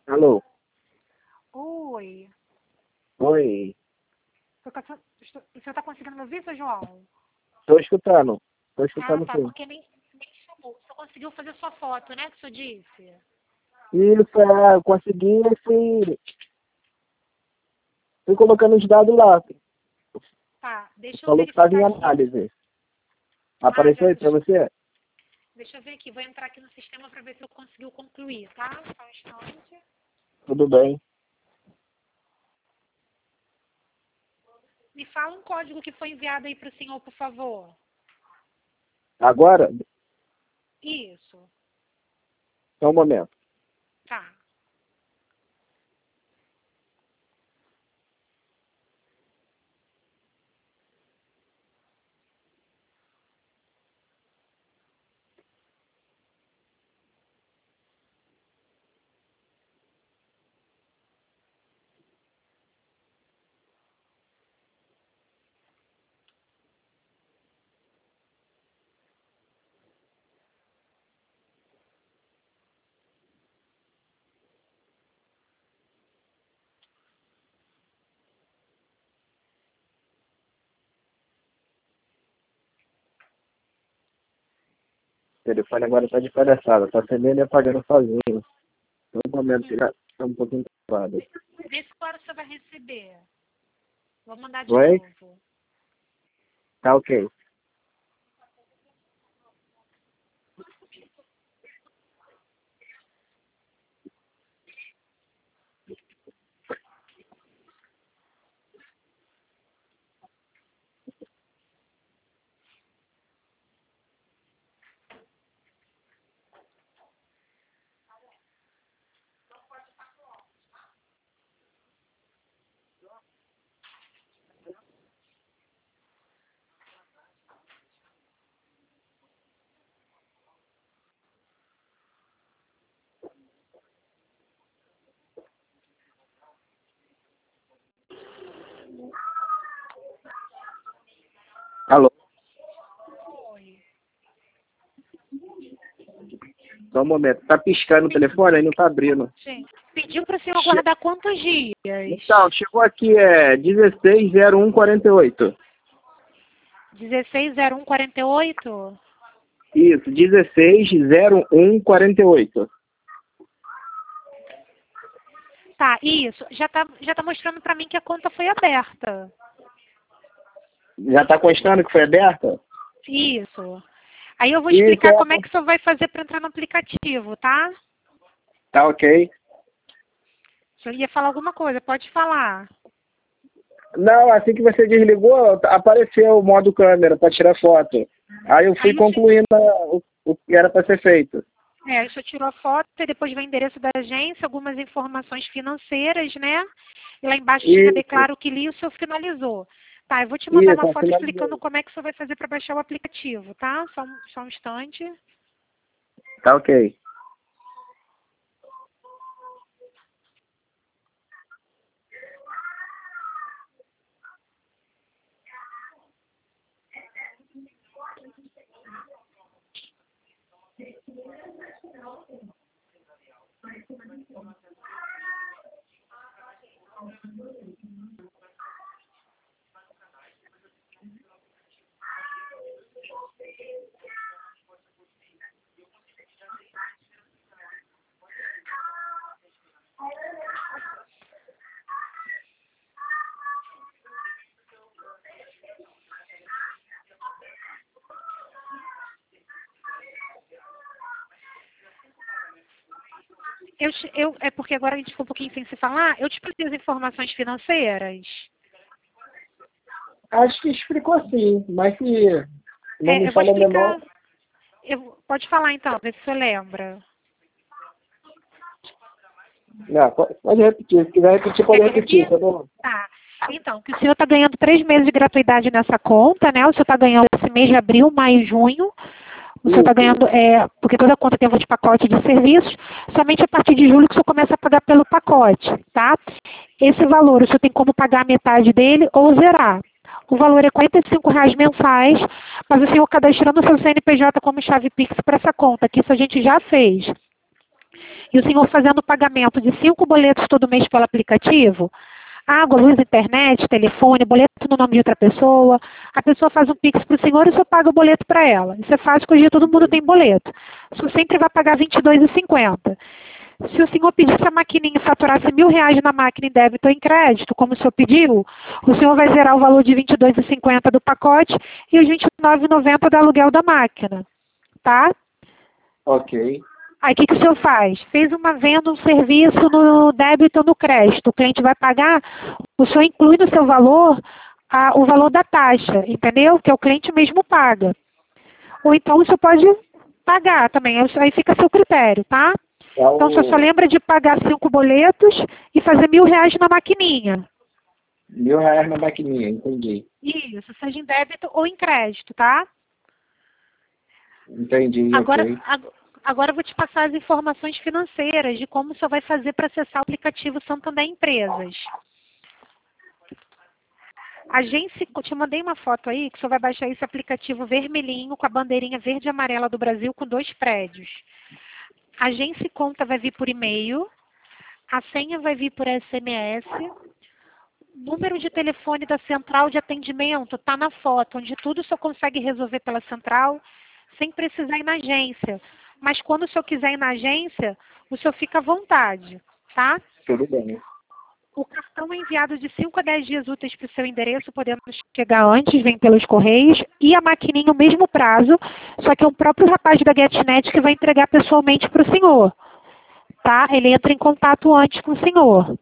Alô? Oi. Oi. Você está conseguindo me ouvir, seu João? Tô escutando. Tô Ah, escutando tá, sim. porque nem chamou. Você conseguiu fazer sua foto, né, que o senhor disse? Isso, eu consegui e fui colocando os dados lá. Tá, deixa eu Falou que estava verificar em aqui. análise. Ah, Apareceu aí pra você? deixa eu ver aqui. Vou entrar aqui no sistema para ver se eu conseguiu concluir, tá? Só um instante. Tudo bem. Me fala um código que foi enviado aí para o senhor, por favor. Agora, Isso. só um momento. Tá. O telefone agora tá de palhaçada. Tá acendendo e apagando sozinho. Só um momento que já tá um pouquinho travado. Vê se agora você vai receber. Vou mandar de Oi? novo. Tá ok. Alô? Oi. Só um momento. Tá piscando o telefone, aí não tá abrindo. Gente, pediu para o senhor aguardar quantos dias? Então, chegou aqui, 160148. 160148? Isso, 160148. Tá, isso. Já tá mostrando para mim que a conta foi aberta. Já tá constando que foi aberta? Isso. Aí eu vou Isso, explicar como é que o senhor vai fazer para entrar no aplicativo, tá? Tá ok. O senhor ia falar alguma coisa, pode falar. Não, assim que você desligou, apareceu o modo câmera para tirar foto. Aí eu fui Aí o senhor, concluindo o que era para ser feito. o senhor tirou a foto e depois vai o endereço da agência, algumas informações financeiras, né? E lá embaixo tinha Isso, declaro que li e o senhor finalizou. Tá, eu vou te mandar isso, uma foto explicando finalizei. como é que o senhor vai fazer para baixar o aplicativo, tá? Só um instante. Tá ok. É porque agora a gente ficou um pouquinho sem se falar. Eu te passei as informações financeiras. Acho que explicou sim, mas se não me Eu vou fala o menor. explicar. Pode falar então, ver se você lembra. Não, pode repetir. Se quiser repetir, Quer pode que eu repetir, repita? tá bom? Tá. Então, que o senhor está ganhando 3 meses de gratuidade nessa conta, né? O senhor está ganhando esse mês de abril, maio e junho. O senhor está Isso. ganhando, porque toda conta tem um de pacote de serviços, somente a partir de julho que o senhor começa a pagar pelo pacote, tá? Esse valor, o senhor tem como pagar a metade dele ou zerar. O valor é R$ 45 mensais, mas o senhor cadastrando o seu CNPJ como chave Pix para essa conta, que isso a gente já fez. e o senhor fazendo o pagamento de 5 boletos todo mês pelo aplicativo, água, luz, internet, telefone, boleto no nome de outra pessoa, a pessoa faz um Pix para o senhor e o senhor paga o boleto para ela. Isso é fácil, porque hoje em dia todo mundo tem boleto. O senhor sempre vai pagar R$ 22,50. Se o senhor pedisse a maquininha e faturasse R$ 1.000 na máquina em débito ou em crédito, como o senhor pediu, o senhor vai zerar o valor de R$ 22,50 do pacote e os R$ 29,90 do aluguel da máquina, tá? Ok. Aí o que o senhor faz? Fez uma venda, um serviço no débito ou no crédito, o cliente vai pagar, o senhor inclui no seu valor o valor da taxa, entendeu? Que o cliente mesmo paga. Ou então o senhor pode pagar também, aí fica a seu critério, tá? Então o senhor só lembra de pagar 5 boletos e fazer R$ 1.000 na maquininha. R$ 1.000 na maquininha, entendi. Isso, seja em débito ou em crédito, tá? Entendi, Agora, ok. agora eu vou te passar as informações financeiras de como o senhor vai fazer para acessar o aplicativo Santander Empresas. Eu te mandei uma foto aí que o senhor vai baixar esse aplicativo vermelhinho com a bandeirinha verde e amarela do Brasil com 2 prédios. Agência e conta vai vir por e-mail, a senha vai vir por SMS, número de telefone da central de atendimento está na foto, onde tudo o senhor consegue resolver pela central, sem precisar ir na agência. Mas quando o senhor quiser ir na agência, o senhor fica à vontade, tá? Tudo bem. O cartão é enviado de 5 a 10 dias úteis para o seu endereço, podendo chegar antes, vem pelos correios, e a maquininha o mesmo prazo, só que é o próprio rapaz da GetNet que vai entregar pessoalmente para o senhor, tá? Ele entra em contato antes com o senhor.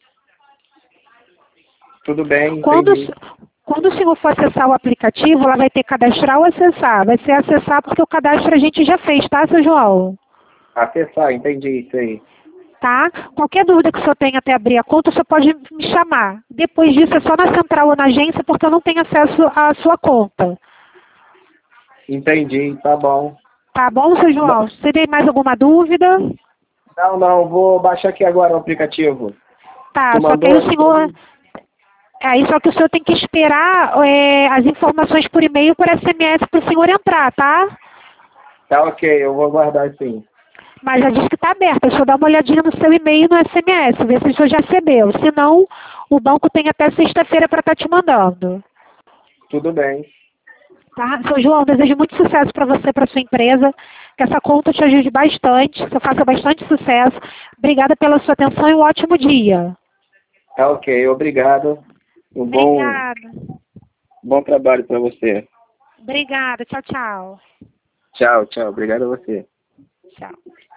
Tudo bem, Quando entendi. o senhor for acessar o aplicativo, ela vai ter cadastrar ou acessar. Vai ser acessar porque o cadastro a gente já fez, tá, seu João? Acessar, entendi isso aí. Tá? Qualquer dúvida que o senhor tenha até abrir a conta, o senhor pode me chamar. Depois disso é só na central ou na agência, porque eu não tenho acesso à sua conta. Entendi, tá bom. Tá bom, seu João? Você tem mais alguma dúvida? Não, vou baixar aqui agora o aplicativo. Tá, Tu só que mandou aí o aí senhor... Aí só que o senhor tem que esperar as informações por e-mail por SMS para o senhor entrar, tá? Tá ok, eu vou guardar sim. Mas já disse que está aberta. É só dar uma olhadinha no seu e-mail e no SMS, ver se o senhor já recebeu. Se não, o banco tem até sexta-feira para estar te mandando. Tudo bem. Tá? Seu João, desejo muito sucesso para você, para sua empresa. Que essa conta te ajude bastante, que você faça bastante sucesso. Obrigada pela sua atenção e um ótimo dia. Tá ok, obrigado. Obrigada. Bom trabalho para você. Obrigada. Tchau, tchau. Tchau, tchau. Obrigado a você. Tchau.